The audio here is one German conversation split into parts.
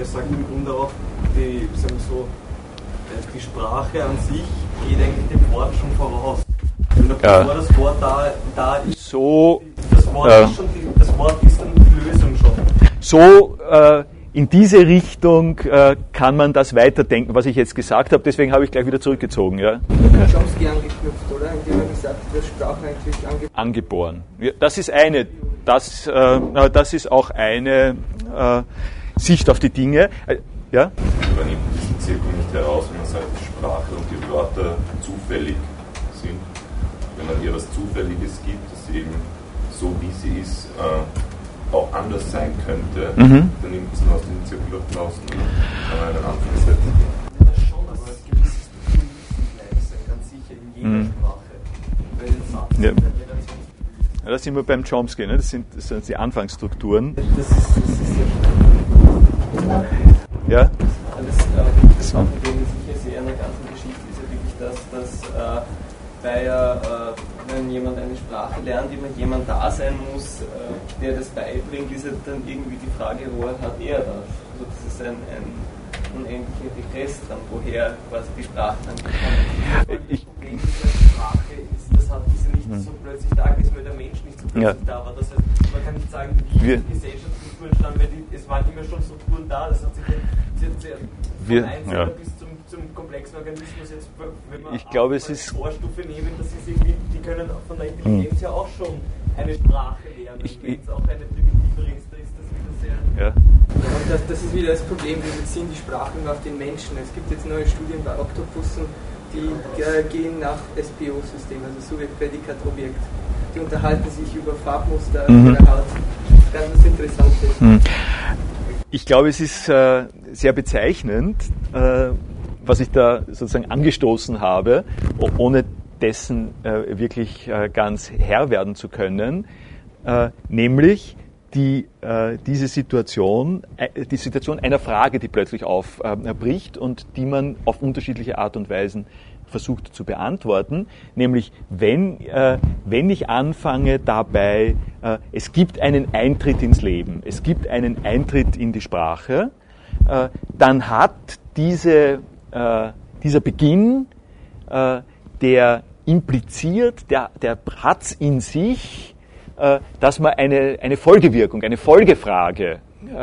es sagt im Grunde auch, die Sprache an sich geht eigentlich dem Wort schon voraus. Bevor das Wort da ist, so, das Wort ist dann die Lösung schon. So in diese Richtung kann man das weiterdenken, was ich jetzt gesagt habe, deswegen habe ich gleich wieder zurückgezogen. Ja. Chomsky angeknüpft, oder? Indem er gesagt hat, dass Sprache eigentlich angeboren. Ja, das ist eine, das ist auch eine Sicht auf die Dinge. Ja? Man nimmt diesen Zirkel nicht heraus, wenn man sagt, die Sprache und die Wörter zufällig sind. Wenn man ihr was Zufälliges gibt, dass sie eben so wie sie ist, auch anders sein könnte, dann nimmt es aus dem Zirkel raus und kann man einen Anfang setzen. Das schon, aber ein gewisses Gefühl müssen gleich sein, ganz sicher in jeder Sprache. Weil den Satz ja. Ja, da sind wir beim Chomsky, ne? Das sind die Anfangsstrukturen. Das ist ja. Das auch in dem sicher sehr an der ganzen Geschichte ist ja wirklich das, dass wenn jemand eine Sprache lernt, immer jemand da sein muss, der das beibringt, ist ja dann irgendwie die Frage, woher hat er das? Also das ist ein unendlicher Regress dann, woher quasi die Sprache dann kommt. Das Problem dieser Sprache ist, das nicht so plötzlich da ist, weil der Mensch nicht so plötzlich da war. Das heißt, man kann nicht sagen, wie die Gesellschaftsstruktur entstanden, weil es waren immer schon Strukturen da, das hat sich von Einzelner bis zum komplexen Organismus jetzt, wenn man ich glaube, es ist Vorstufe nehmen, das ist irgendwie, die können von der Intelligenz ja auch schon eine Sprache lernen. Wenn es auch eine primitivere ist, da ist das wieder sehr... Ja. Und das ist wieder das Problem, wir beziehen die Sprache nur auf den Menschen. Es gibt jetzt neue Studien bei Oktopussen, die gehen nach SPO-System, also Subjekt, Prädikat, Objekt. Die unterhalten sich über Farbmuster in der Haut. Ganz was Interessantes. Ich glaube, es ist sehr bezeichnend, was ich da sozusagen angestoßen habe, ohne dessen wirklich ganz Herr werden zu können, nämlich die Situation einer Frage, die plötzlich aufbricht und die man auf unterschiedliche Art und Weisen versucht zu beantworten, nämlich wenn ich anfange dabei, es gibt einen Eintritt ins Leben, es gibt einen Eintritt in die Sprache, dann hat dieser Beginn, der impliziert, der hat in sich, dass man eine Folgewirkung, eine Folgefrage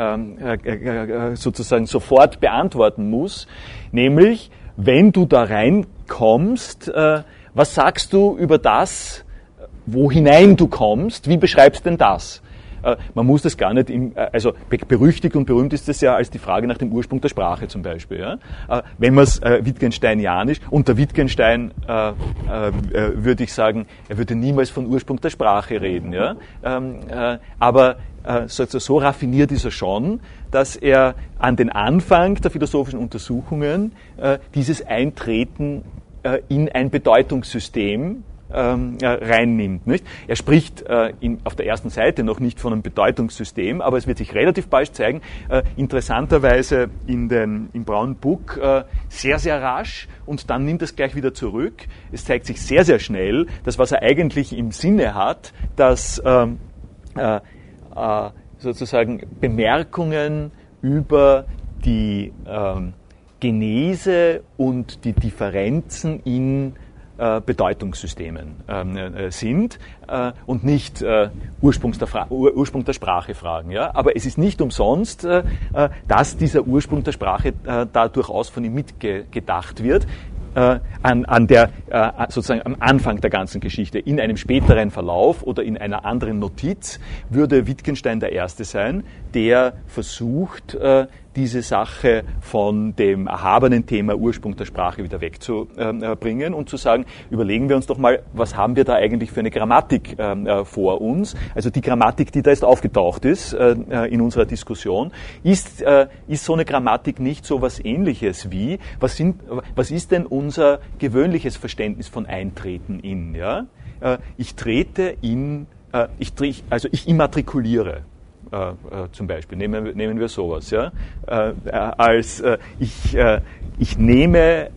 sozusagen sofort beantworten muss, nämlich wenn du da reinkommst, was sagst du über das, wo hinein du kommst, wie beschreibst denn das? Man muss das gar nicht, also berüchtigt und berühmt ist das ja als die Frage nach dem Ursprung der Sprache zum Beispiel. Ja? Wenn man es Wittgensteinianisch, unter Wittgenstein würde ich sagen, er würde niemals von Ursprung der Sprache reden. Ja? Aber so raffiniert ist er schon, dass er an den Anfang der philosophischen Untersuchungen dieses Eintreten in ein Bedeutungssystem reinnimmt. Nicht? Er spricht auf der ersten Seite noch nicht von einem Bedeutungssystem, aber es wird sich relativ bald zeigen, interessanterweise im braunen Buch sehr, sehr rasch und dann nimmt es gleich wieder zurück. Es zeigt sich sehr, sehr schnell, dass was er eigentlich im Sinne hat, dass sozusagen Bemerkungen über die Genese und die Differenzen in Bedeutungssystemen sind und nicht Ursprung der Sprache fragen. Ja? Aber es ist nicht umsonst, dass dieser Ursprung der Sprache da durchaus von ihm mitgedacht wird. Sozusagen am Anfang der ganzen Geschichte. In einem späteren Verlauf oder in einer anderen Notiz würde Wittgenstein der Erste sein, der versucht, diese Sache von dem erhabenen Thema Ursprung der Sprache wieder wegzubringen und zu sagen, überlegen wir uns doch mal, was haben wir da eigentlich für eine Grammatik vor uns? Also die Grammatik, die da jetzt aufgetaucht ist in unserer Diskussion, ist so eine Grammatik nicht so was Ähnliches wie, was ist denn unser gewöhnliches Verständnis von Eintreten in? Ja? Ich trete in, ich immatrikuliere. Zum Beispiel, nehmen wir sowas, ja, ich nehme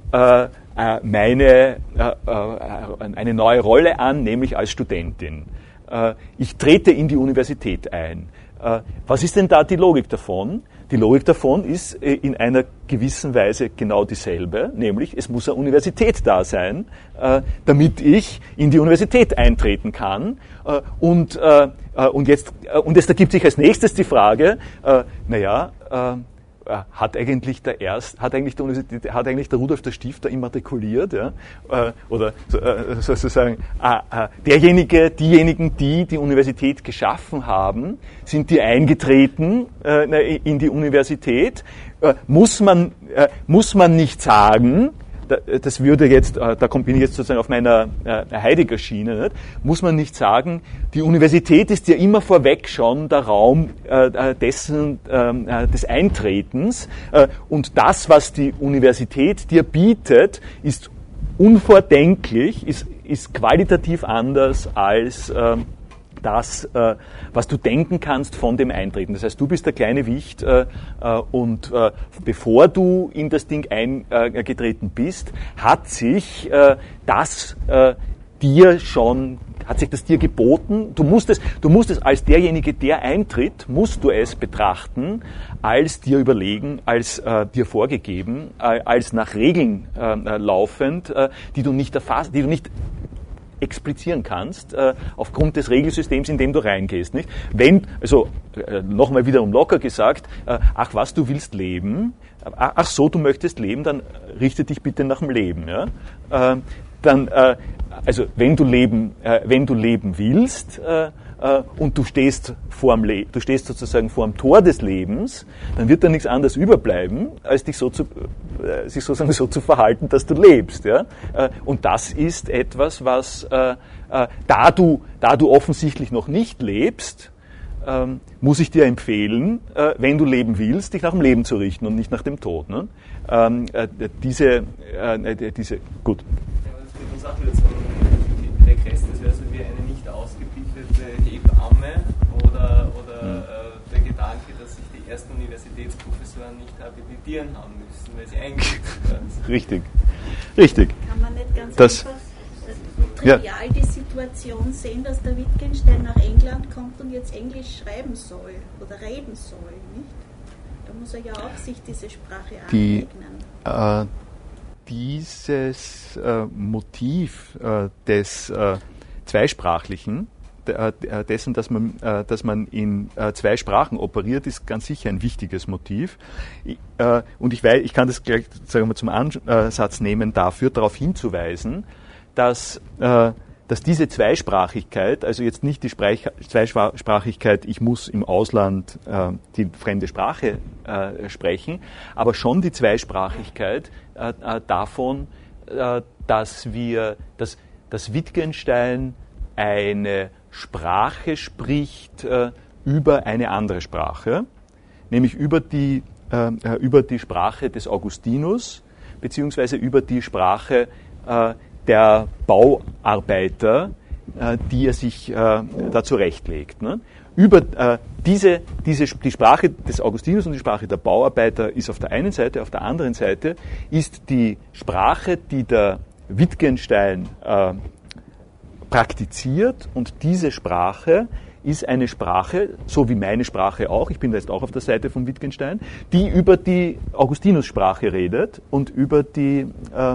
eine neue Rolle an, nämlich als Studentin. Ich trete in die Universität ein. Was ist denn da die Logik davon? Die Logik davon ist in einer gewissen Weise genau dieselbe, nämlich es muss eine Universität da sein, damit ich in die Universität eintreten kann. Und jetzt ergibt sich als nächstes die Frage, hat eigentlich der Rudolf der Stifter immatrikuliert, ja? Oder sozusagen diejenigen, die die Universität geschaffen haben, sind die eingetreten in die Universität? Muss man nicht sagen, das würde jetzt, bin ich jetzt sozusagen auf meiner Heidegger-Schiene, nicht? Muss man nicht sagen, die Universität ist ja immer vorweg schon der Raum des Eintretens, und das, was die Universität dir bietet, ist unvordenklich, ist qualitativ anders als das, was du denken kannst von dem Eintreten. Das heißt, du bist der kleine Wicht und bevor du in das Ding eingetreten bist, hat sich das dir geboten. Du musst es als derjenige, der eintritt, musst du es betrachten, als dir überlegen, als dir vorgegeben, als nach Regeln laufend, die du nicht explizieren kannst, aufgrund des Regelsystems, in dem du reingehst, nicht? Nochmal wiederum locker gesagt, du willst leben, du möchtest leben, dann richte dich bitte nach dem Leben, ja? Wenn du leben willst, und du stehst sozusagen vor dem Tor des Lebens, dann wird da nichts anderes überbleiben, als sich sozusagen so zu verhalten, dass du lebst. Ja? Und das ist etwas, was, da du offensichtlich noch nicht lebst, muss ich dir empfehlen, wenn du leben willst, dich nach dem Leben zu richten und nicht nach dem Tod. Ne? Gut. Ja, das führt uns auch wieder zum Regress, das wäre so wie eine nicht ausgebildete Hebamme oder der Gedanke, dass sich die ersten Universitätsprofessoren nicht habilitieren haben müssen, weil sie eingeschrieben werden. Richtig. Kann man nicht ganz einfach trivial die Situation sehen, dass der Wittgenstein nach England kommt und jetzt Englisch schreiben soll oder reden soll, nicht? Da muss er ja auch sich diese Sprache aneignen. Dieses Motiv des Zweisprachlichen, dessen, dass man in zwei Sprachen operiert, ist ganz sicher ein wichtiges Motiv. Und ich kann das gleich, sagen wir, zum Ansatz nehmen, darauf hinzuweisen, dass diese Zweisprachigkeit, also jetzt nicht die Zweisprachigkeit, ich muss im Ausland die fremde Sprache sprechen, aber schon die Zweisprachigkeit davon, dass Wittgenstein eine Sprache spricht über eine andere Sprache, nämlich über die Sprache des Augustinus, beziehungsweise über die Sprache der Bauarbeiter, die er sich da zurechtlegt. Ne? Die Sprache des Augustinus und die Sprache der Bauarbeiter ist auf der einen Seite, auf der anderen Seite ist die Sprache, die der Wittgenstein praktiziert, und diese Sprache ist eine Sprache, so wie meine Sprache auch, ich bin da jetzt auch auf der Seite von Wittgenstein, die über die Augustinus-Sprache redet und über die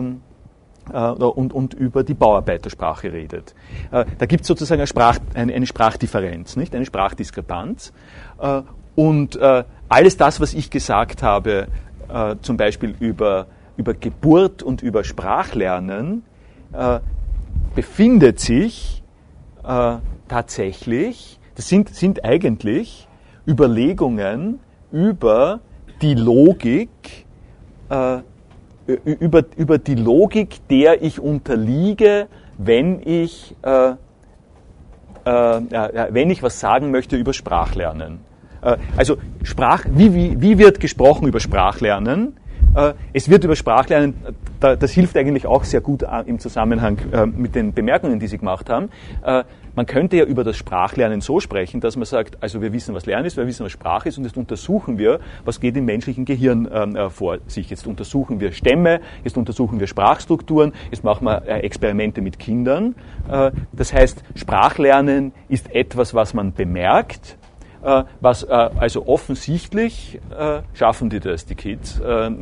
über die Bauarbeitersprache redet. Da gibt es sozusagen eine Sprachdifferenz, nicht? Eine Sprachdiskrepanz. Und alles das, was ich gesagt habe, zum Beispiel über Geburt und über Sprachlernen, befindet sich tatsächlich, das sind eigentlich Überlegungen über die Logik, über die Logik, der ich unterliege, wenn ich was sagen möchte über Sprachlernen. Also wie wird gesprochen über Sprachlernen? Es wird über Sprachlernen, das hilft eigentlich auch sehr gut im Zusammenhang mit den Bemerkungen, die Sie gemacht haben. Man könnte ja über das Sprachlernen so sprechen, dass man sagt, also wir wissen, was Lernen ist, wir wissen, was Sprache ist, und jetzt untersuchen wir, was geht im menschlichen Gehirn vor sich. Jetzt untersuchen wir Stämme, jetzt untersuchen wir Sprachstrukturen, jetzt machen wir Experimente mit Kindern. Das heißt, Sprachlernen ist etwas, was man bemerkt, Also offensichtlich schaffen die Kids,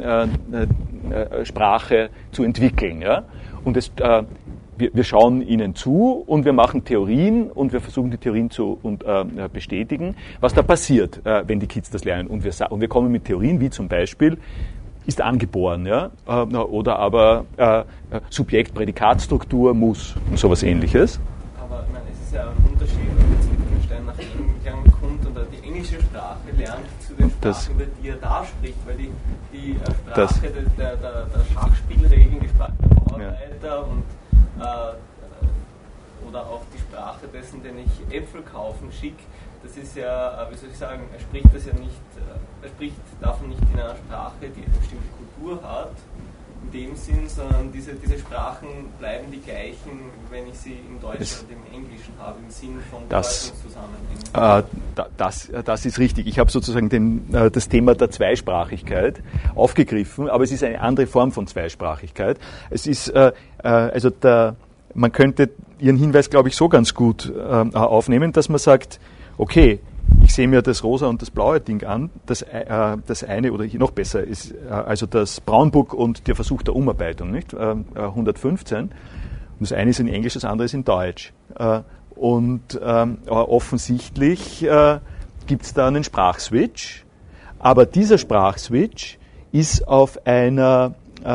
Sprache zu entwickeln. Ja? Und wir schauen ihnen zu und wir machen Theorien und wir versuchen die Theorien zu bestätigen, was da passiert, wenn die Kids das lernen. Und wir kommen mit Theorien wie zum Beispiel, ist angeboren, ja? Oder aber Subjekt-Prädikatstruktur muss und sowas Ähnliches. Aber ich meine, es ist ja ein Unterschied, ob jetzt Wittgenstein nach England kommt und die englische Sprache lernt zu den Sprachen, über die er da spricht, weil die Sprache der Schachspielregeln, die Sprache der Bauarbeiter und oder auch die Sprache dessen, den ich Äpfel kaufen schicke, das ist ja, wie soll ich sagen, er spricht davon nicht in einer Sprache, die eine bestimmte Kultur hat, in dem Sinn, sondern diese Sprachen bleiben die gleichen, wenn ich sie im Deutschen oder im Englischen habe, im Sinn von Bedeutungszusammenhängen. Das ist richtig. Ich habe sozusagen das Thema der Zweisprachigkeit aufgegriffen, aber es ist eine andere Form von Zweisprachigkeit. Es ist, man könnte Ihren Hinweis, glaube ich, so ganz gut aufnehmen, dass man sagt, okay, ich sehe mir das rosa und das blaue Ding an, das eine oder hier noch besser ist, also das Brown Book und der Versuch der Umarbeitung, nicht? 115. Und das eine ist in Englisch, das andere ist in Deutsch. Und offensichtlich gibt es da einen Sprachswitch, aber dieser Sprachswitch ist auf einer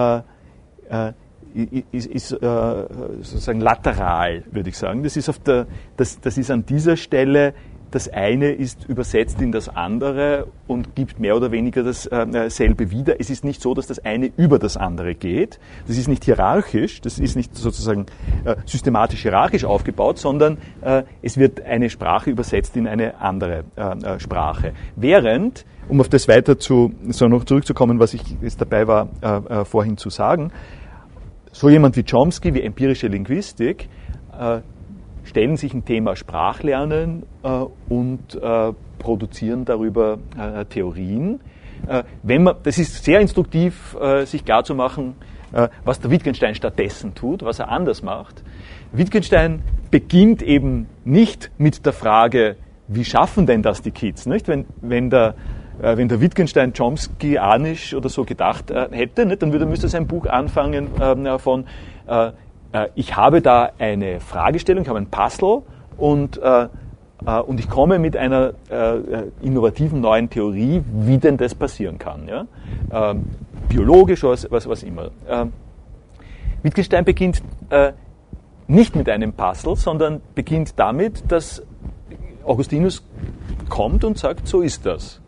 ist sozusagen lateral, würde ich sagen. Das ist das ist an dieser Stelle, das eine ist übersetzt in das andere und gibt mehr oder weniger dasselbe wieder. Es ist nicht so, dass das eine über das andere geht. Das ist nicht hierarchisch, das ist nicht sozusagen systematisch hierarchisch aufgebaut, sondern es wird eine Sprache übersetzt in eine andere Sprache. Während, um auf das weiter noch zurückzukommen, was ich jetzt dabei war, vorhin zu sagen, so jemand wie Chomsky, wie empirische Linguistik, stellen sich ein Thema Sprachlernen und produzieren darüber Theorien. Das ist sehr instruktiv, sich klarzumachen, was der Wittgenstein stattdessen tut, was er anders macht. Wittgenstein beginnt eben nicht mit der Frage, wie schaffen denn das die Kids? Nicht? Wenn der Wittgenstein Chomsky-anisch oder so gedacht hätte, nicht, dann müsste sein Buch anfangen von ich habe da eine Fragestellung, ich habe ein Puzzle und ich komme mit einer innovativen neuen Theorie, wie denn das passieren kann. Ja? Biologisch, was immer. Wittgenstein beginnt nicht mit einem Puzzle, sondern beginnt damit, dass Augustinus kommt und sagt, so ist das.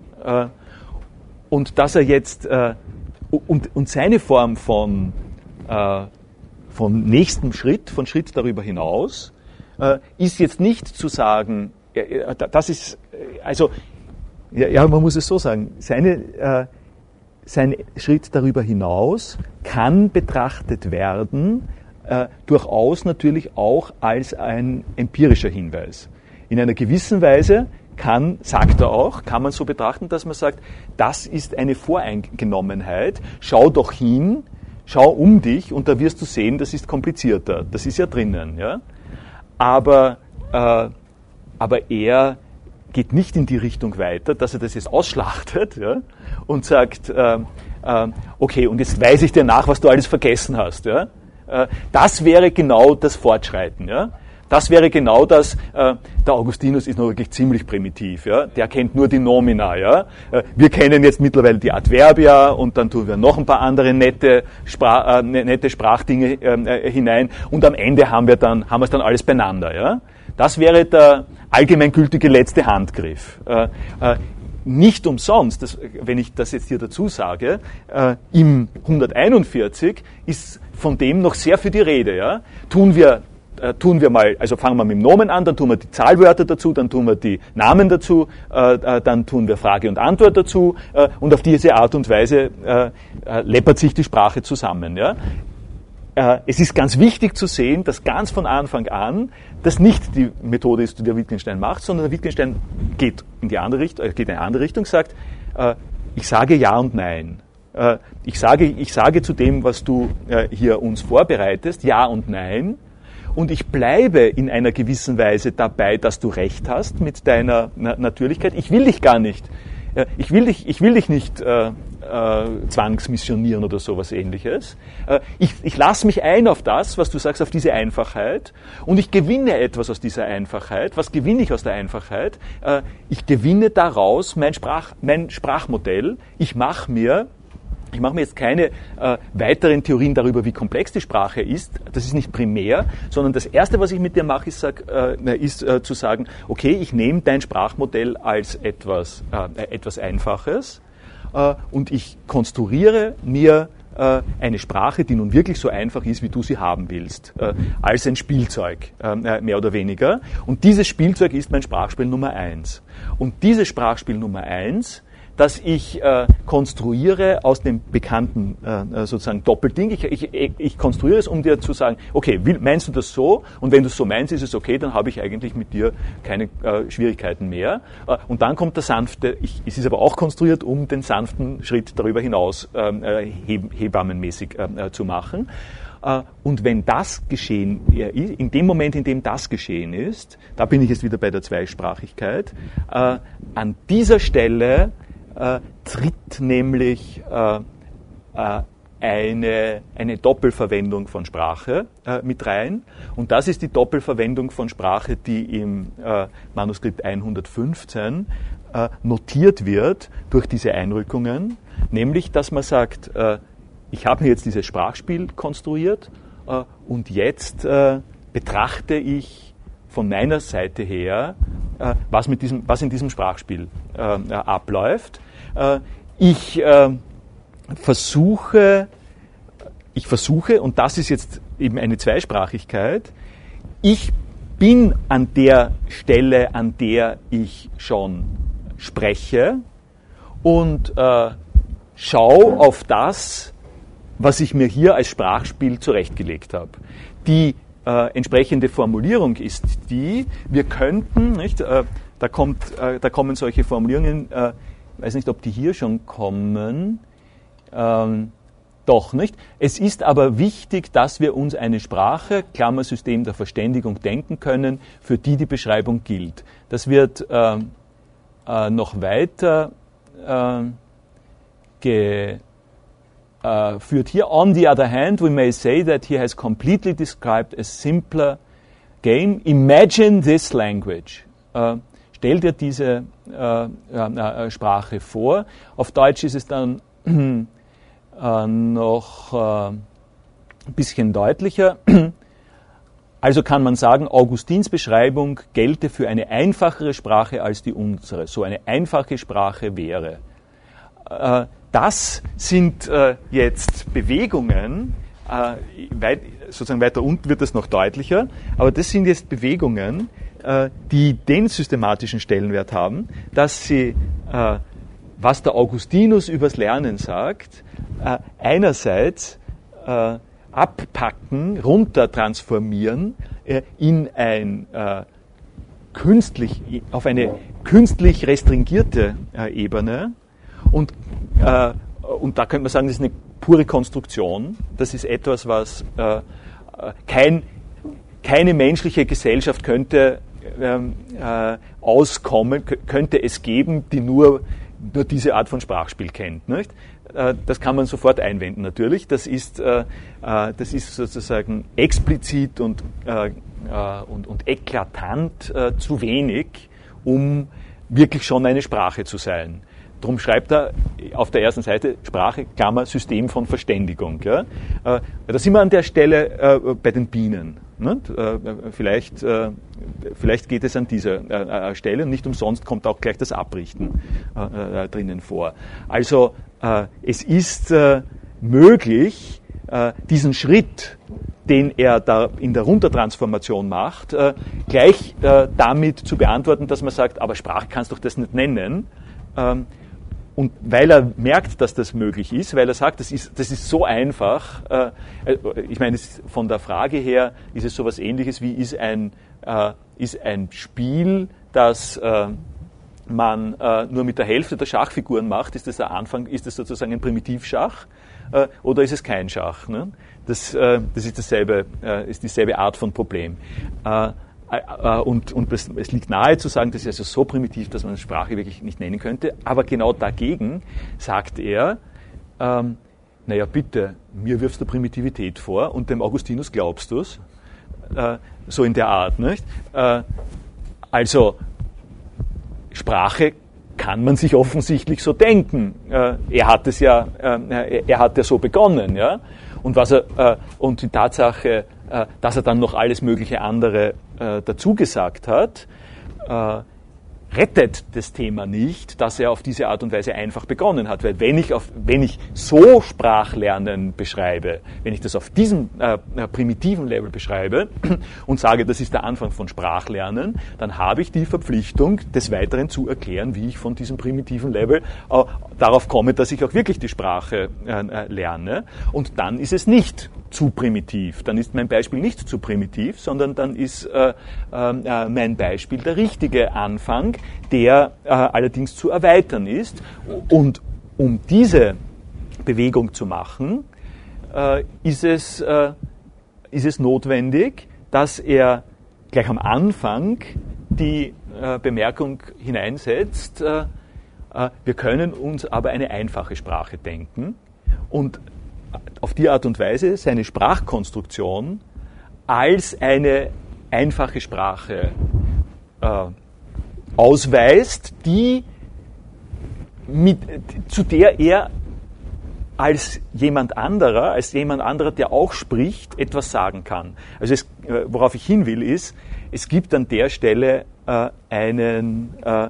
Und dass er jetzt, und seine Form von nächstem Schritt, von Schritt darüber hinaus, ist jetzt nicht zu sagen, das ist, also, ja, man muss es so sagen, sein Schritt darüber hinaus kann betrachtet werden, durchaus natürlich auch als ein empirischer Hinweis. In einer gewissen Weise sagt er auch, kann man so betrachten, dass man sagt, das ist eine Voreingenommenheit, schau doch hin, schau um dich und da wirst du sehen, das ist komplizierter, das ist ja drinnen. Ja? Aber er geht nicht in die Richtung weiter, dass er das jetzt ausschlachtet, ja? Und sagt, okay, und jetzt weise ich dir nach, was du alles vergessen hast. Ja? Das wäre genau das Fortschreiten. Ja? Das wäre genau das, der Augustinus ist noch wirklich ziemlich primitiv, ja? Der kennt nur die Nomina, ja? Wir kennen jetzt mittlerweile die Adverbia und dann tun wir noch ein paar andere nette Sprachdinge hinein und am Ende haben wir es dann alles beieinander, ja? Das wäre der allgemeingültige letzte Handgriff. Nicht umsonst, wenn ich das jetzt hier dazu sage, im 141 ist von dem noch sehr viel die Rede, ja? Tun wir mal, also fangen wir mit dem Nomen an, dann tun wir die Zahlwörter dazu, dann tun wir die Namen dazu, dann tun wir Frage und Antwort dazu und auf diese Art und Weise läppert sich die Sprache zusammen. Ja? Es ist ganz wichtig zu sehen, dass ganz von Anfang an das nicht die Methode ist, die der Wittgenstein macht, sondern der Wittgenstein geht in eine andere Richtung, sagt, ich sage Ja und Nein. Ich sage zu dem, was du hier uns vorbereitest, Ja und Nein. und ich bleibe in einer gewissen Weise dabei, dass du recht hast mit deiner Natürlichkeit. Ich will dich gar nicht. Ich will dich nicht zwangsmissionieren oder sowas Ähnliches. Ich lasse mich ein auf das, was du sagst, auf diese Einfachheit, und ich gewinne etwas aus dieser Einfachheit. Was gewinne ich aus der Einfachheit? Ich gewinne daraus mein Sprachmodell. Ich mache mir jetzt keine weiteren Theorien darüber, wie komplex die Sprache ist. Das ist nicht primär, sondern das Erste, was ich mit dir mache, ist zu sagen, okay, ich nehme dein Sprachmodell als etwas Einfaches und ich konstruiere mir eine Sprache, die nun wirklich so einfach ist, wie du sie haben willst, als ein Spielzeug, mehr oder weniger. Und dieses Spielzeug ist mein Sprachspiel Nummer 1. Und dieses Sprachspiel Nummer 1, das ich konstruiere aus dem bekannten sozusagen Doppelding. Ich konstruiere es, um dir zu sagen, okay, meinst du das so? Und wenn du es so meinst, ist es okay, dann habe ich eigentlich mit dir keine Schwierigkeiten mehr. Und dann kommt der sanfte, es ist aber auch konstruiert, um den sanften Schritt darüber hinaus hebammenmäßig zu machen. Und wenn das geschehen ist, in dem Moment, in dem das geschehen ist, da bin ich jetzt wieder bei der Zweisprachigkeit, an dieser Stelle tritt nämlich eine Doppelverwendung von Sprache mit rein. Und das ist die Doppelverwendung von Sprache, die im Manuskript 115 notiert wird durch diese Einrückungen, nämlich, dass man sagt, ich habe mir jetzt dieses Sprachspiel konstruiert und jetzt betrachte ich von meiner Seite her, was in diesem Sprachspiel abläuft. Ich versuche, und das ist jetzt eben eine Zweisprachigkeit, ich bin an der Stelle, an der ich schon spreche und schaue auf das, was ich mir hier als Sprachspiel zurechtgelegt habe. Die entsprechende Formulierung ist die, wir könnten, nicht, da kommen solche Formulierungen, ich weiß nicht, ob die hier schon kommen, doch, nicht? Es ist aber wichtig, dass wir uns eine Sprache, Klammersystem der Verständigung, denken können, für die die Beschreibung gilt. Das wird noch weiter führt hier. On the other hand, we may say that he has completely described a simpler game. Imagine this language. Stell dir diese Sprache vor. Auf Deutsch ist es dann noch ein bisschen deutlicher. Also kann man sagen, Augustins Beschreibung gelte für eine einfachere Sprache als die unsere. So eine einfache Sprache wäre. Das sind jetzt Bewegungen, sozusagen weiter unten wird das noch deutlicher, aber das sind jetzt Bewegungen, die den systematischen Stellenwert haben, dass sie, was der Augustinus übers Lernen sagt, einerseits abpacken, runtertransformieren auf eine künstlich restringierte Ebene. Und da könnte man sagen, das ist eine pure Konstruktion. Das ist etwas, was keine menschliche Gesellschaft könnte auskommen, könnte es geben, die nur diese Art von Sprachspiel kennt. Nicht? Das kann man sofort einwenden natürlich. Das ist sozusagen explizit und eklatant zu wenig, um wirklich schon eine Sprache zu sein. Darum schreibt er auf der ersten Seite Sprache, Klammer, System von Verständigung. Ja? Da sind wir an der Stelle bei den Bienen. Nicht? Vielleicht geht es an dieser Stelle, und nicht umsonst kommt auch gleich das Abrichten drinnen vor. Also es ist möglich, diesen Schritt, den er da in der Runtertransformation macht, gleich damit zu beantworten, dass man sagt, aber Sprache kannst du doch das nicht nennen. Und weil er merkt, dass das möglich ist, weil er sagt, das ist so einfach, ich meine, von der Frage her ist es sowas Ähnliches wie ist ein Spiel, das man nur mit der Hälfte der Schachfiguren macht, ist das sozusagen ein Primitivschach oder ist es kein Schach? Ne? Das ist dieselbe Art von Problem. Und es liegt nahe zu sagen, das ist also so primitiv, dass man Sprache wirklich nicht nennen könnte. Aber genau dagegen sagt er, naja bitte, mir wirfst du Primitivität vor und dem Augustinus glaubst du es. So in der Art. Nicht? Also Sprache kann man sich offensichtlich so denken. Er hat ja so begonnen, ja. Und die Tatsache, dass er dann noch alles mögliche andere dazu gesagt hat, rettet das Thema nicht, dass er auf diese Art und Weise einfach begonnen hat. Weil wenn ich so Sprachlernen beschreibe, wenn ich das auf diesem primitiven Level beschreibe und sage, das ist der Anfang von Sprachlernen, dann habe ich die Verpflichtung, des Weiteren zu erklären, wie ich von diesem primitiven Level darauf komme, dass ich auch wirklich die Sprache lerne. Und dann ist es nicht zu primitiv. Dann ist mein Beispiel nicht zu primitiv, sondern dann ist mein Beispiel der richtige Anfang, der allerdings zu erweitern ist. Und um diese Bewegung zu machen, ist es notwendig, dass er gleich am Anfang die Bemerkung hineinsetzt, wir können uns aber eine einfache Sprache denken und auf die Art und Weise seine Sprachkonstruktion als eine einfache Sprache ausweist, zu der er als jemand anderer, der auch spricht, etwas sagen kann. Also worauf ich hin will, ist, es gibt an der Stelle ein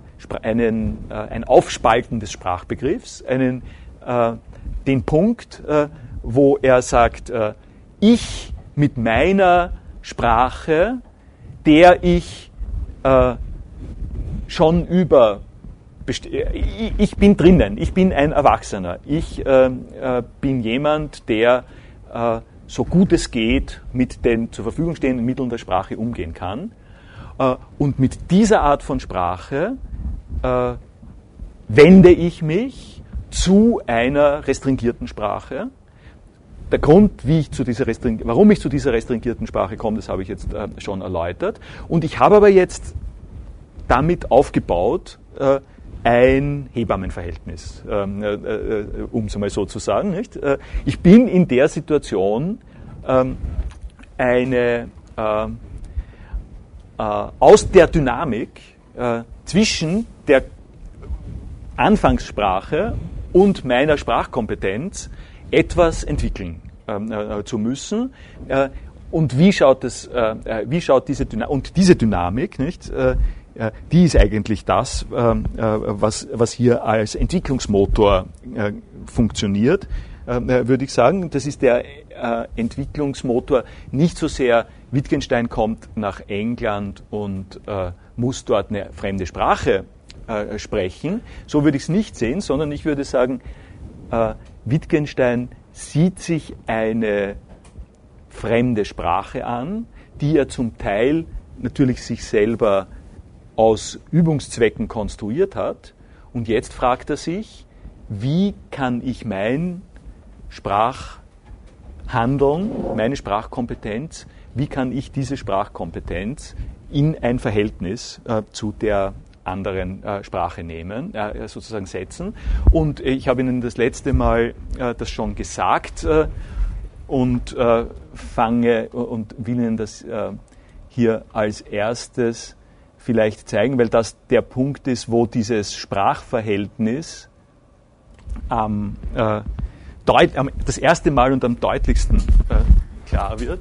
Aufspalten des Sprachbegriffs, den Punkt, wo er sagt, ich mit meiner Sprache, der ich schon ich bin drinnen, ich bin ein Erwachsener, ich bin jemand, der so gut es geht mit den zur Verfügung stehenden Mitteln der Sprache umgehen kann. Und mit dieser Art von Sprache wende ich mich zu einer restringierten Sprache. Der Grund, warum ich zu dieser restringierten Sprache komme, das habe ich jetzt schon erläutert. Und ich habe aber jetzt damit aufgebaut ein Hebammenverhältnis, um es mal so zu sagen. Nicht? Ich bin in der Situation aus der Dynamik zwischen der Anfangssprache und meiner Sprachkompetenz etwas entwickeln zu müssen. Und wie schaut diese Dynamik? Und diese Dynamik, nicht? Die ist eigentlich das, was hier als Entwicklungsmotor funktioniert, würde ich sagen. Das ist der Entwicklungsmotor nicht so sehr, Wittgenstein kommt nach England und muss dort eine fremde Sprache sprechen. So würde ich es nicht sehen, sondern ich würde sagen, Wittgenstein sieht sich eine fremde Sprache an, die er zum Teil natürlich sich selber aus Übungszwecken konstruiert hat. Und jetzt fragt er sich, wie kann ich mein Sprachhandeln, meine Sprachkompetenz, wie kann ich diese Sprachkompetenz in ein Verhältnis zu der anderen Sprache nehmen, sozusagen setzen. Und ich habe Ihnen das letzte Mal das schon gesagt und will Ihnen das hier als erstes vielleicht zeigen, weil das der Punkt ist, wo dieses Sprachverhältnis das erste Mal und am deutlichsten klar wird.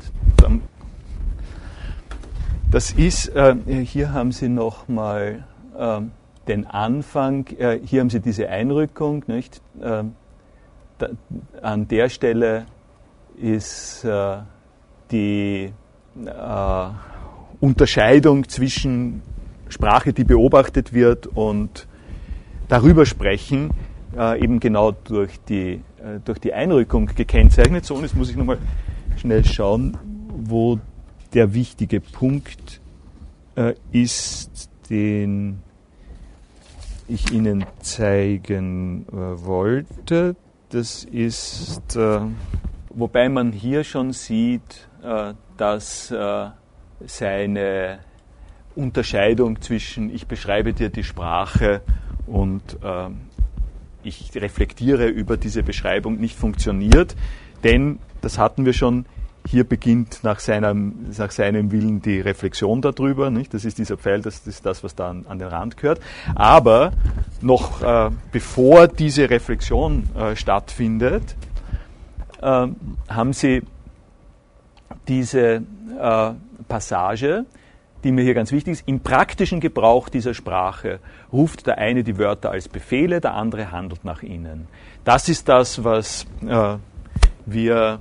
Das ist, hier haben Sie nochmal den Anfang, hier haben Sie diese Einrückung, nicht? An der Stelle ist die Unterscheidung zwischen Sprache, die beobachtet wird, und darüber sprechen, eben genau durch die Einrückung gekennzeichnet. So, und jetzt muss ich nochmal schnell schauen, wo der wichtige Punkt ist, den ich Ihnen zeigen wollte. Das ist, wobei man hier schon sieht, dass seine Unterscheidung zwischen ich beschreibe dir die Sprache und ich reflektiere über diese Beschreibung nicht funktioniert, denn, das hatten wir schon, hier beginnt nach seinem Willen die Reflexion darüber, nicht? Das ist dieser Pfeil, das ist das, was da an den Rand gehört. Aber noch bevor diese Reflexion stattfindet, haben Sie diese Passage, die mir hier ganz wichtig ist. Im praktischen Gebrauch dieser Sprache ruft der eine die Wörter als Befehle, der andere handelt nach ihnen. Das ist das, was wir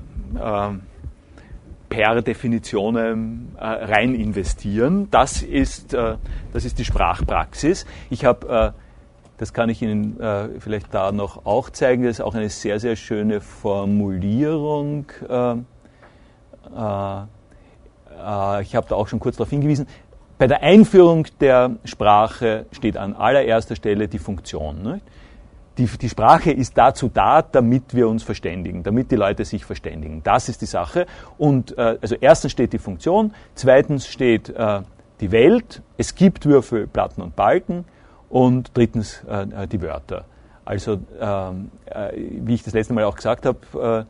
per Definition rein investieren. Das ist die Sprachpraxis. Ich habe, das kann ich Ihnen vielleicht da noch auch zeigen, das ist auch eine sehr, sehr schöne Formulierung. Ich habe da auch schon kurz darauf hingewiesen. Bei der Einführung der Sprache steht an allererster Stelle die Funktion. Ne? Die Sprache ist dazu da, damit wir uns verständigen, damit die Leute sich verständigen. Das ist die Sache. Und also erstens steht die Funktion, zweitens steht die Welt, es gibt Würfel, Platten und Balken und drittens die Wörter. Also wie ich das letzte Mal auch gesagt habe,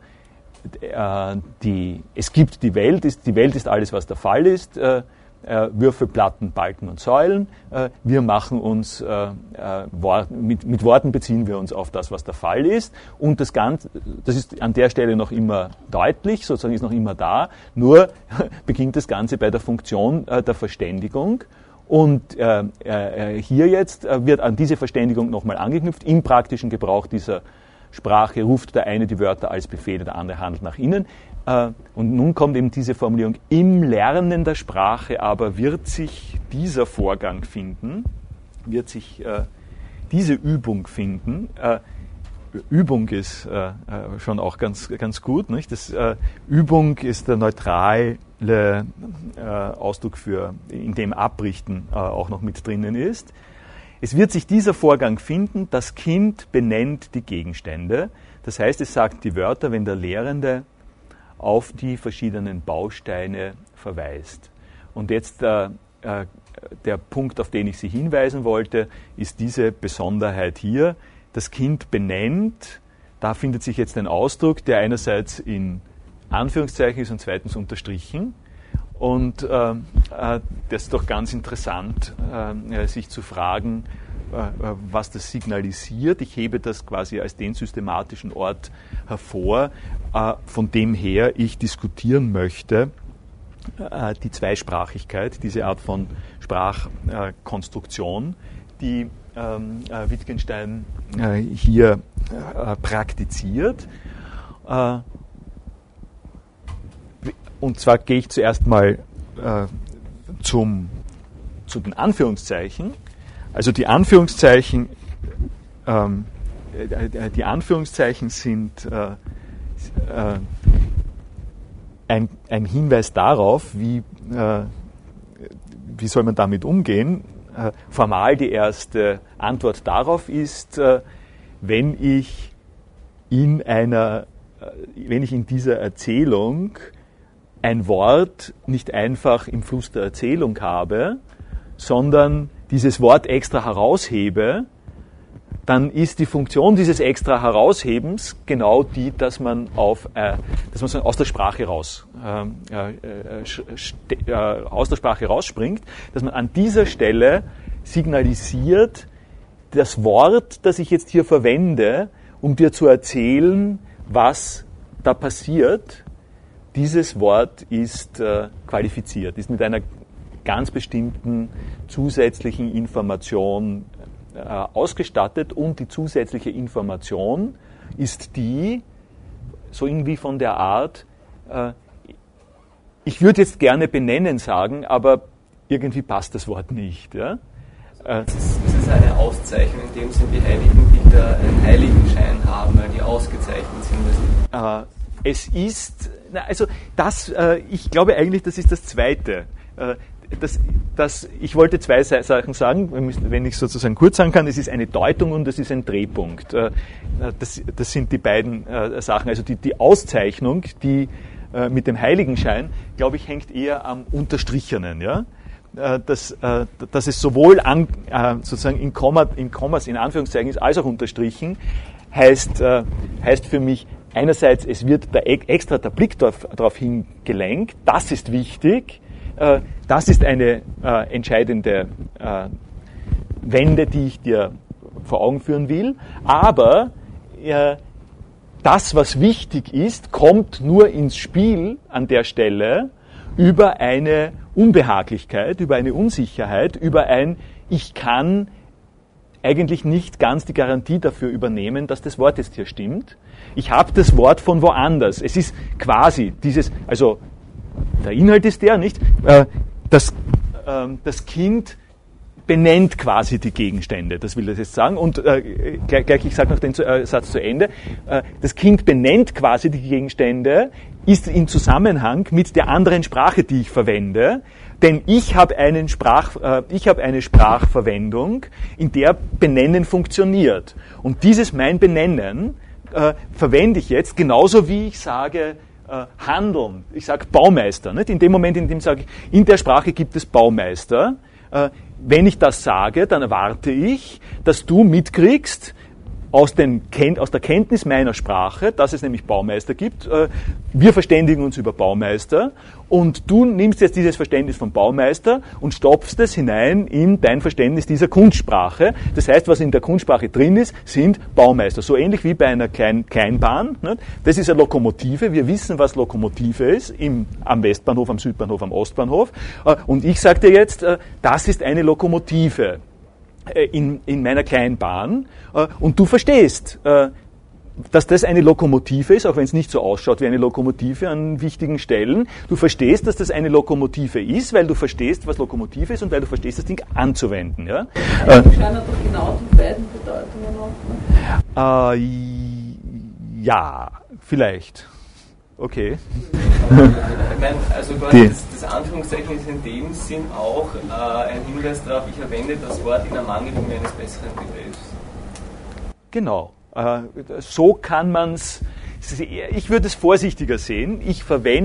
es gibt die Welt ist alles, was der Fall ist, Würfel, Platten, Balken und Säulen. Wir machen uns, mit Worten beziehen wir uns auf das, was der Fall ist. Und das Ganze, das ist an der Stelle noch immer deutlich, sozusagen ist noch immer da, nur beginnt das Ganze bei der Funktion der Verständigung. Und hier jetzt wird an diese Verständigung nochmal angeknüpft, im praktischen Gebrauch dieser Sprache ruft der eine die Wörter als Befehle, der andere handelt nach ihnen. Und nun kommt eben diese Formulierung, im Lernen der Sprache aber wird sich dieser Vorgang finden, wird sich diese Übung finden. Übung ist schon auch ganz, ganz gut. Nicht? Übung ist der neutrale Ausdruck für, in dem Abrichten auch noch mit drinnen ist. Es wird sich dieser Vorgang finden, das Kind benennt die Gegenstände. Das heißt, es sagt die Wörter, wenn der Lehrende auf die verschiedenen Bausteine verweist. Und jetzt der Punkt, auf den ich Sie hinweisen wollte, ist diese Besonderheit hier. Das Kind benennt, da findet sich jetzt ein Ausdruck, der einerseits in Anführungszeichen ist und zweitens unterstrichen. Und das ist doch ganz interessant, sich zu fragen, was das signalisiert. Ich hebe das quasi als den systematischen Ort hervor, von dem her ich diskutieren möchte, die Zweisprachigkeit, diese Art von Sprachkonstruktion, die Wittgenstein hier praktiziert. Und zwar gehe ich zuerst mal zu den Anführungszeichen. Also die Anführungszeichen sind ein Hinweis darauf, wie soll man damit umgehen. Formal die erste Antwort darauf ist, wenn ich in dieser Erzählung ein Wort nicht einfach im Fluss der Erzählung habe, sondern dieses Wort extra heraushebe, dann ist die Funktion dieses extra Heraushebens genau die, dass man aus der Sprache rausspringt, dass man an dieser Stelle signalisiert, das Wort, das ich jetzt hier verwende, um dir zu erzählen, was da passiert, dieses Wort ist qualifiziert, ist mit einer ganz bestimmten zusätzlichen Information ausgestattet und die zusätzliche Information ist die, so irgendwie von der Art, ich würde jetzt gerne benennen sagen, aber irgendwie passt das Wort nicht. Ja? Es ist eine Auszeichnung, in dem Sinn die Heiligen, die da einen Heiligenschein haben, weil die ausgezeichnet sind. Es ist, ich glaube eigentlich, das ist das Zweite. ich wollte zwei Sachen sagen, wenn ich sozusagen kurz sagen kann, es ist eine Deutung und es ist ein Drehpunkt. Das sind die beiden Sachen. Also die Auszeichnung, die mit dem Heiligenschein, glaube ich, hängt eher am Unterstrichenen. Ja? Dass es sowohl sozusagen in Kommas, in Anführungszeichen ist, als auch unterstrichen, heißt für mich, einerseits, es wird extra der Blick darauf hingelenkt, das ist wichtig, das ist eine entscheidende Wende, die ich dir vor Augen führen will, aber das, was wichtig ist, kommt nur ins Spiel an der Stelle über eine Unbehaglichkeit, über eine Unsicherheit, über ich kann eigentlich nicht ganz die Garantie dafür übernehmen, dass das Wort jetzt hier stimmt. Ich habe das Wort von woanders. Es ist quasi also der Inhalt ist der, nicht? Das Kind benennt quasi die Gegenstände, das will das jetzt sagen. Und gleich, ich sage noch den Satz zu Ende. Das Kind benennt quasi die Gegenstände, ist in Zusammenhang mit der anderen Sprache, die ich verwende. Denn ich habe eine Sprachverwendung, in der Benennen funktioniert. Und dieses mein Benennen verwende ich jetzt genauso wie ich sage handeln. Ich sage Baumeister. Nicht? In dem Moment, in dem ich sage, in der Sprache gibt es Baumeister. Wenn ich das sage, dann erwarte ich, dass du mitkriegst, aus der Kenntnis meiner Sprache, dass es nämlich Baumeister gibt. Wir verständigen uns über Baumeister und du nimmst jetzt dieses Verständnis von Baumeister und stopfst es hinein in dein Verständnis dieser Kunstsprache. Das heißt, was in der Kunstsprache drin ist, sind Baumeister. So ähnlich wie bei einer Kleinbahn. Das ist eine Lokomotive. Wir wissen, was Lokomotive ist, am Westbahnhof, am Südbahnhof, am Ostbahnhof. Und ich sage dir jetzt, das ist eine Lokomotive. In meiner Kleinbahn und du verstehst, dass das eine Lokomotive ist, auch wenn es nicht so ausschaut wie eine Lokomotive an wichtigen Stellen. Du verstehst, dass das eine Lokomotive ist, weil du verstehst, was Lokomotive ist und weil du verstehst, das Ding anzuwenden. Ja? Scheint doch genau die beiden Bedeutungen auch. Ja, vielleicht. Okay. Ich meine, also das Anführungszeichen ist in dem Sinn auch ein Hinweis darauf, ich verwende das Wort in Ermangelung eines besseren Begriffs. Genau. So kann man es, ich würde es vorsichtiger sehen. Ich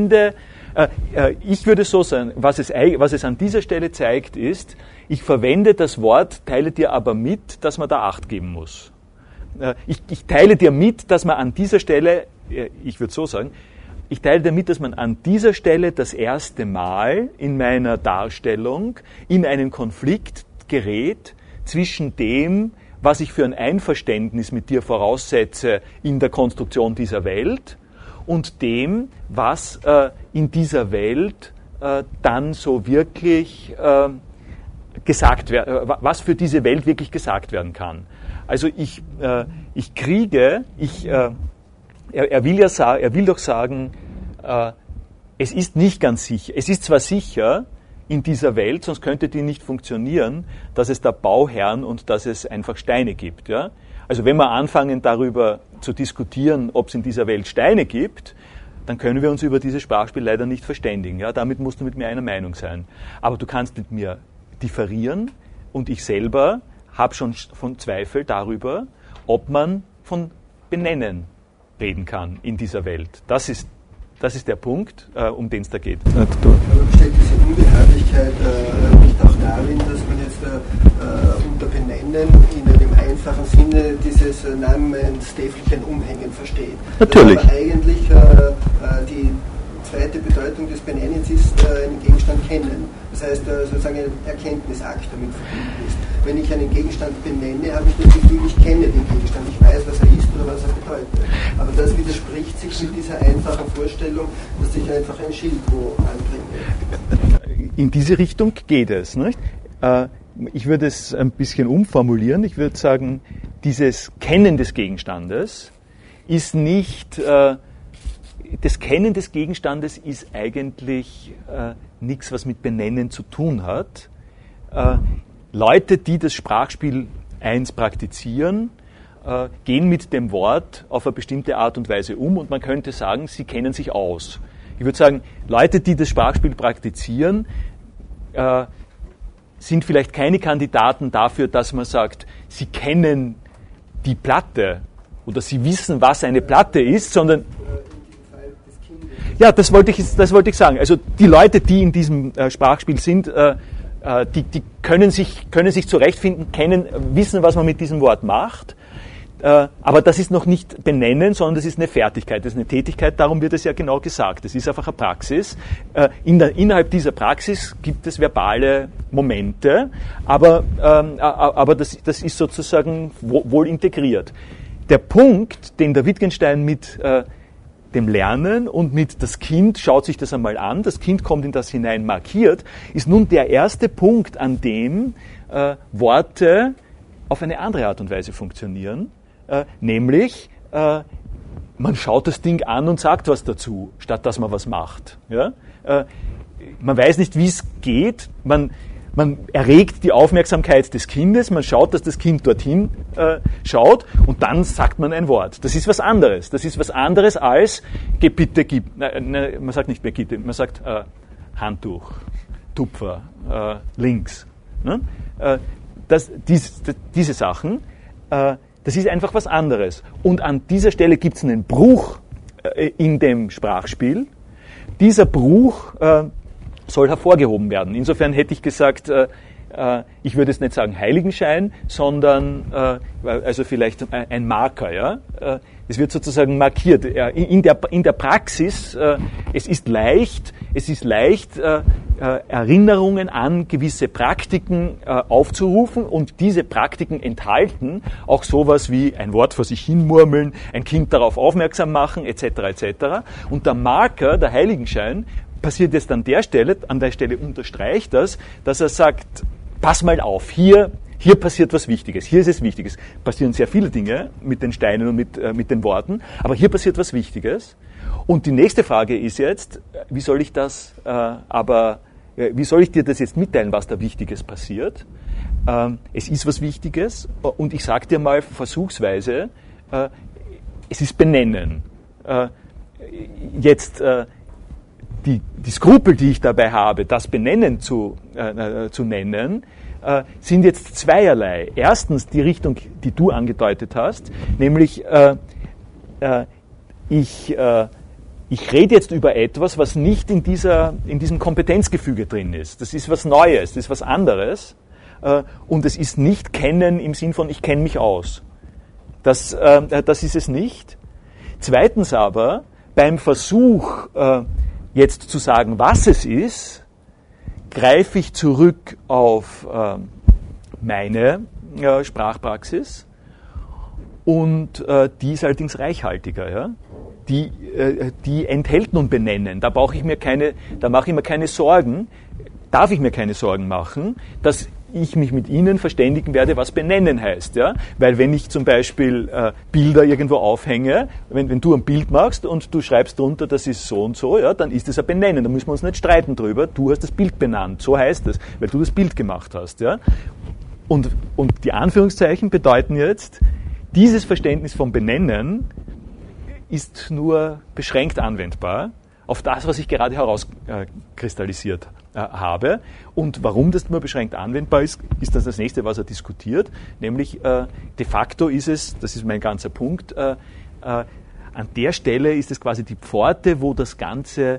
würde so sagen, was es an dieser Stelle zeigt, ist, ich verwende das Wort, teile dir aber mit, dass man da Acht geben muss. Ich teile dir mit, dass man an dieser Stelle, ich würde so sagen, ich teile damit, dass man an dieser Stelle das erste Mal in meiner Darstellung in einen Konflikt gerät zwischen dem, was ich für ein Einverständnis mit dir voraussetze in der Konstruktion dieser Welt und dem, was in dieser Welt dann so wirklich gesagt wird, was für diese Welt wirklich gesagt werden kann. Also er will doch sagen, es ist nicht ganz sicher. Es ist zwar sicher in dieser Welt, sonst könnte die nicht funktionieren, dass es da Bauherren und dass es einfach Steine gibt. Ja? Also wenn wir anfangen darüber zu diskutieren, ob es in dieser Welt Steine gibt, dann können wir uns über dieses Sprachspiel leider nicht verständigen. Ja? Damit musst du mit mir einer Meinung sein. Aber du kannst mit mir differieren und ich selber habe schon von Zweifel darüber, ob man von Benennen reden kann in dieser Welt. Das ist der Punkt, um den es da geht. Aber besteht diese Unbehaglichkeit nicht auch darin, dass man jetzt unter Benennen in einem einfachen Sinne dieses Namenstäfelchen umhängen versteht? Natürlich. Aber eigentlich die zweite Bedeutung des Benennens ist einen Gegenstand kennen. Das heißt, sozusagen ein Erkenntnisakt damit verbunden ist. Wenn ich einen Gegenstand benenne, habe ich das Gefühl, ich kenne den Gegenstand, ich weiß, was er ist oder was er bedeutet. Aber das widerspricht sich mit dieser einfachen Vorstellung, dass ich einfach ein Schild wo anbringe. In diese Richtung geht es, nicht? Ich würde es ein bisschen umformulieren. Ich würde sagen, dieses Kennen des Gegenstandes ist nicht... Das Kennen des Gegenstandes ist eigentlich nichts, was mit Benennen zu tun hat. Leute, die das Sprachspiel 1 praktizieren, gehen mit dem Wort auf eine bestimmte Art und Weise um und man könnte sagen, sie kennen sich aus. Ich würde sagen, Leute, die das Sprachspiel praktizieren, sind vielleicht keine Kandidaten dafür, dass man sagt, sie kennen die Platte oder sie wissen, was eine Platte ist, sondern ja, das wollte ich sagen. Also die Leute, die in diesem Sprachspiel sind, die können sich zurechtfinden, wissen, was man mit diesem Wort macht. Aber das ist noch nicht benennen, sondern das ist eine Fertigkeit, das ist eine Tätigkeit, darum wird es ja genau gesagt. Das ist einfach eine Praxis. Innerhalb dieser Praxis gibt es verbale Momente, aber das ist sozusagen wohl integriert. Der Punkt, den der Wittgenstein mit dem Lernen und mit das Kind schaut sich das einmal an, das Kind kommt in das hinein markiert, ist nun der erste Punkt, an dem Worte auf eine andere Art und Weise funktionieren. Nämlich, man schaut das Ding an und sagt was dazu, statt dass man was macht. Ja? Man weiß nicht, wie es geht, man erregt die Aufmerksamkeit des Kindes, man schaut, dass das Kind dorthin schaut und dann sagt man ein Wort. Das ist was anderes. Das ist was anderes als, geh bitte, gib. Man sagt nicht mehr bitte, man sagt Handtuch, Tupfer, links. Ne? Diese Sachen, das ist einfach was anderes. Und an dieser Stelle gibt es einen Bruch in dem Sprachspiel. Dieser Bruch soll hervorgehoben werden. Insofern hätte ich gesagt, ich würde jetzt nicht sagen Heiligenschein, sondern also vielleicht ein Marker. Ja? Es wird sozusagen markiert. In der Praxis, es ist leicht Erinnerungen an gewisse Praktiken aufzurufen und diese Praktiken enthalten auch sowas wie ein Wort vor sich hinmurmeln, ein Kind darauf aufmerksam machen, etc. etc. Und der Marker, der Heiligenschein, passiert jetzt an der Stelle unterstreicht das, dass er sagt, pass mal auf, hier passiert was Wichtiges, hier ist es Wichtiges. Passieren sehr viele Dinge mit den Steinen und mit den Worten, aber hier passiert was Wichtiges. Und die nächste Frage ist jetzt, wie soll ich dir das jetzt mitteilen, was da Wichtiges passiert? Es ist was Wichtiges und ich sage dir mal versuchsweise, es ist Benennen. Die Skrupel, die ich dabei habe, das Benennen zu nennen, sind jetzt zweierlei. Erstens die Richtung, die du angedeutet hast, nämlich ich rede jetzt über etwas, was nicht in diesem Kompetenzgefüge drin ist. Das ist was Neues, das ist was anderes und es ist nicht Kennen im Sinn von ich kenne mich aus. Das ist es nicht. Zweitens aber, beim Versuch, jetzt zu sagen, was es ist, greife ich zurück auf meine Sprachpraxis und die ist allerdings reichhaltiger. Ja? Die enthält nun Benennen. Da mache ich mir keine Sorgen, darf ich mir keine Sorgen machen, dass ich mich mit Ihnen verständigen werde, was Benennen heißt. Ja? Weil wenn ich zum Beispiel Bilder irgendwo aufhänge, wenn du ein Bild machst und du schreibst drunter, das ist so und so, ja, dann ist das ein Benennen. Da müssen wir uns nicht streiten drüber. Du hast das Bild benannt. So heißt es, weil du das Bild gemacht hast. Ja? Und die Anführungszeichen bedeuten jetzt, dieses Verständnis vom Benennen ist nur beschränkt anwendbar auf das, was ich gerade herauskristallisiert habe. Und warum das nur beschränkt anwendbar ist das nächste, was er diskutiert. Nämlich de facto ist es, das ist mein ganzer Punkt, an der Stelle ist es quasi die Pforte, wo das ganze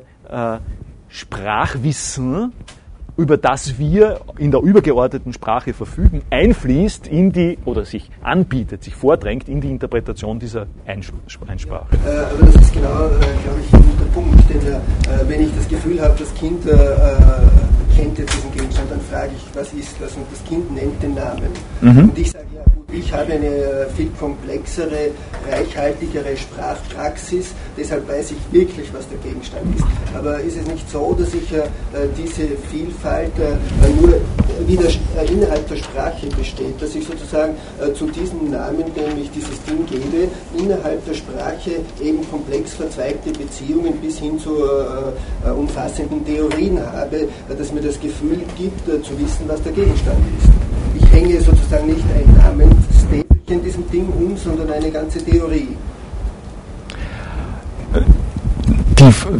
Sprachwissen, über das wir in der übergeordneten Sprache verfügen, einfließt in die, oder sich anbietet, sich vordrängt in die Interpretation dieser Einsprache. Aber das ist genau, glaube ich, der Punkt, denn wenn ich das Gefühl habe, das Kind kennt jetzt diesen Gegenstand, dann frage ich, was ist das? Und das Kind nennt den Namen. Und ich sage, ja gut, ich habe eine viel komplexere, reichhaltigere Sprachpraxis, deshalb weiß ich wirklich, was der Gegenstand ist. Aber ist es nicht so, dass ich diese Vielfalt nur wieder innerhalb der Sprache besteht, dass ich sozusagen zu diesem Namen, dem ich dieses Ding gebe, innerhalb der Sprache eben komplex verzweigte Beziehungen bis hin zu umfassenden Theorien habe, dass mir das Gefühl gibt, zu wissen, was der Gegenstand ist. Ich hänge sozusagen nicht ein Namensstäbchen in diesem Ding sondern eine ganze Theorie.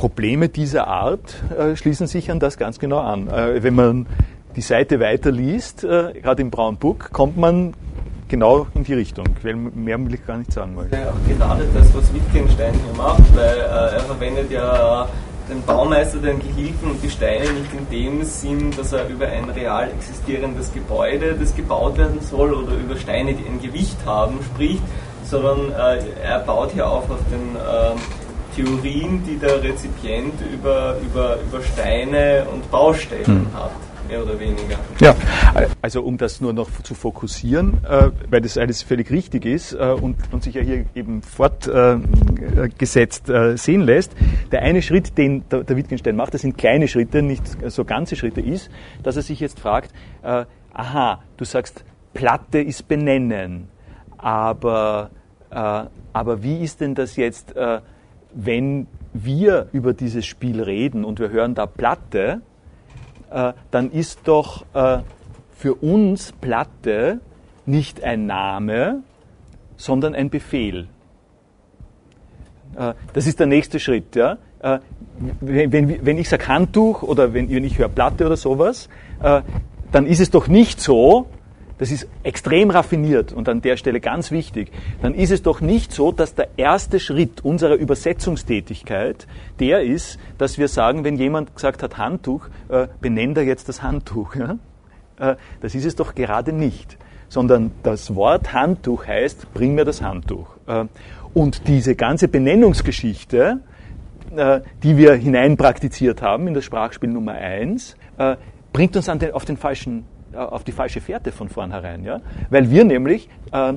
Probleme dieser Art schließen sich an das ganz genau an. Wenn man die Seite weiterliest, gerade im Brown Book, kommt man genau in die Richtung. Mehr will ich gar nicht sagen. Ja, auch gerade das, was Wittgenstein hier macht, weil er verwendet ja den Baumeister, den Gehilfen und die Steine nicht in dem Sinn, dass er über ein real existierendes Gebäude, das gebaut werden soll, oder über Steine, die ein Gewicht haben, spricht, sondern er baut hier auf den Theorien, die der Rezipient über Steine und Baustellen hat. Mehr oder weniger. Ja, also um das nur noch zu fokussieren, weil das alles völlig richtig ist und sich ja hier eben fortgesetzt sehen lässt. Der eine Schritt, den der Wittgenstein macht, das sind kleine Schritte, nicht so ganze Schritte, ist, dass er sich jetzt fragt, aha, du sagst, Platte ist benennen, aber wie ist denn das jetzt, wenn wir über dieses Spiel reden und wir hören da Platte, dann ist doch für uns Platte nicht ein Name, sondern ein Befehl. Das ist der nächste Schritt. Ja? Wenn ich sage Handtuch oder wenn ich höre Platte oder sowas, dann ist es doch nicht so, das ist extrem raffiniert und an der Stelle ganz wichtig, dann ist es doch nicht so, dass der erste Schritt unserer Übersetzungstätigkeit der ist, dass wir sagen, wenn jemand gesagt hat Handtuch, benennt er jetzt das Handtuch. Ja? Das ist es doch gerade nicht, sondern das Wort Handtuch heißt, bring mir das Handtuch. Und diese ganze Benennungsgeschichte, die wir hineinpraktiziert haben in das Sprachspiel Nummer 1, bringt uns auf die falsche Fährte von vornherein, ja? Weil wir nämlich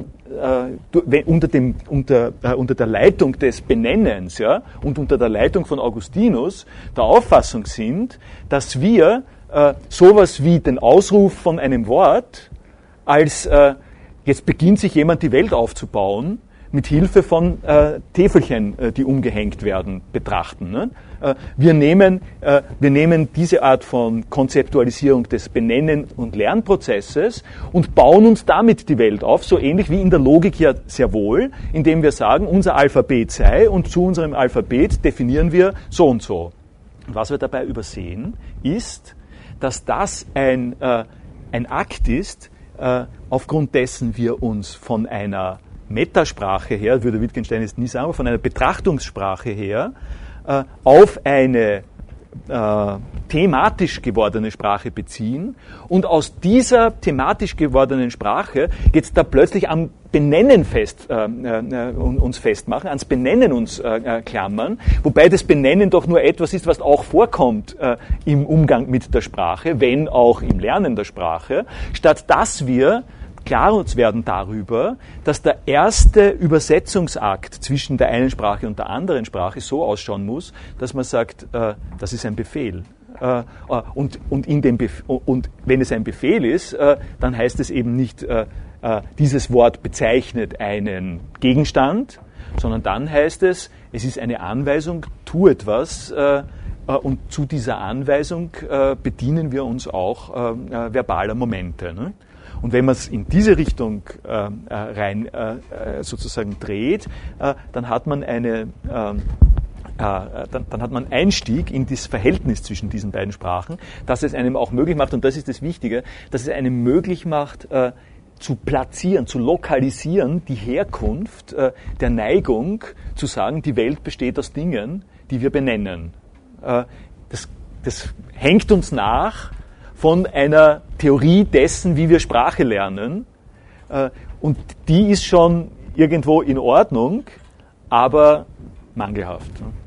unter der Leitung des Benennens, ja, und unter der Leitung von Augustinus der Auffassung sind, dass wir sowas wie den Ausruf von einem Wort als jetzt beginnt sich jemand die Welt aufzubauen, mit Hilfe von Täfelchen, die umgehängt werden, betrachten. Ne? Wir nehmen diese Art von Konzeptualisierung des Benennen- und Lernprozesses und bauen uns damit die Welt auf, so ähnlich wie in der Logik ja sehr wohl, indem wir sagen, unser Alphabet sei und zu unserem Alphabet definieren wir so und so. Und was wir dabei übersehen, ist, dass das ein Akt ist, aufgrund dessen wir uns von einer Metasprache her, würde Wittgenstein jetzt nie sagen, aber von einer Betrachtungssprache her auf eine thematisch gewordene Sprache beziehen und aus dieser thematisch gewordenen Sprache jetzt da plötzlich am Benennen uns festmachen, ans Benennen uns klammern, wobei das Benennen doch nur etwas ist, was auch vorkommt im Umgang mit der Sprache, wenn auch im Lernen der Sprache, statt dass wir klar uns werden darüber, dass der erste Übersetzungsakt zwischen der einen Sprache und der anderen Sprache so ausschauen muss, dass man sagt, das ist ein Befehl. Und wenn es ein Befehl ist, dann heißt es eben nicht, dieses Wort bezeichnet einen Gegenstand, sondern dann heißt es, es ist eine Anweisung, tu etwas, und zu dieser Anweisung bedienen wir uns auch verbaler Momente. Ne? Und wenn man es in diese Richtung rein sozusagen dreht, dann hat man dann hat man Einstieg in das Verhältnis zwischen diesen beiden Sprachen, dass es einem auch möglich macht, und das ist das Wichtige, dass es einem möglich macht, zu platzieren, zu lokalisieren, die Herkunft der Neigung zu sagen, die Welt besteht aus Dingen, die wir benennen. Das hängt uns nach von einer Theorie dessen, wie wir Sprache lernen. Und die ist schon irgendwo in Ordnung, aber mangelhaft.